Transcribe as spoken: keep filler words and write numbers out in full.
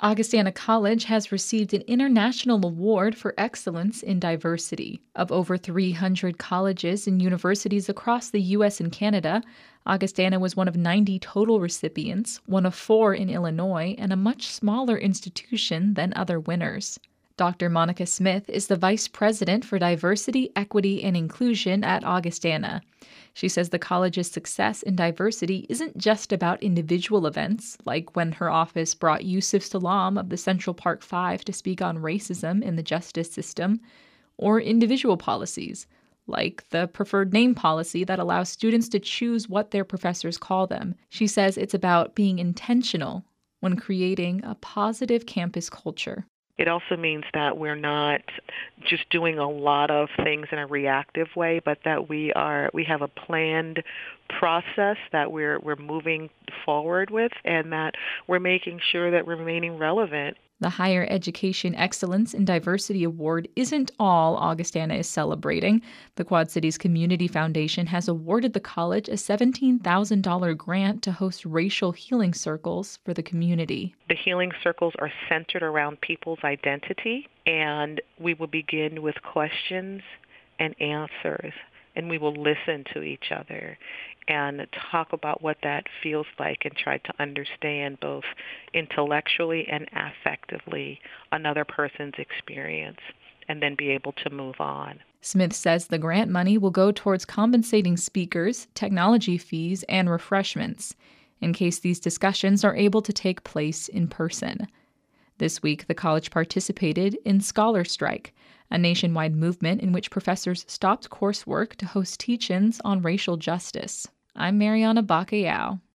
Augustana College has received an international award for excellence in diversity. Of over three hundred colleges and universities across the U S and Canada, Augustana was one of ninety total recipients, one of four in Illinois, and a much smaller institution than other winners. Doctor Monica Smith is the Vice President for Diversity, Equity, and Inclusion at Augustana. She says the college's success in diversity isn't just about individual events, like when her office brought Yusuf Salam of the Central Park Five to speak on racism in the justice system, or individual policies, like the preferred name policy that allows students to choose what their professors call them. She says it's about being intentional when creating a positive campus culture. It also means that we're not just doing a lot of things in a reactive way, but that we are we have a planned process that we're we're moving forward with, and that we're making sure that we're remaining relevant. The Higher Education Excellence in Diversity Award isn't all Augustana is celebrating. The Quad Cities Community Foundation has awarded the college a seventeen thousand dollars grant to host racial healing circles for the community. The healing circles are centered around people's identity, and we will begin with questions and answers, and we will listen to each other and talk about what that feels like and try to understand both intellectually and affectively another person's experience, and then be able to move on. Smith says the grant money will go towards compensating speakers, technology fees, and refreshments, in case these discussions are able to take place in person. This week, the college participated in Scholar Strike, a nationwide movement in which professors stopped coursework to host teach-ins on racial justice. I'm Mariana Bacayao.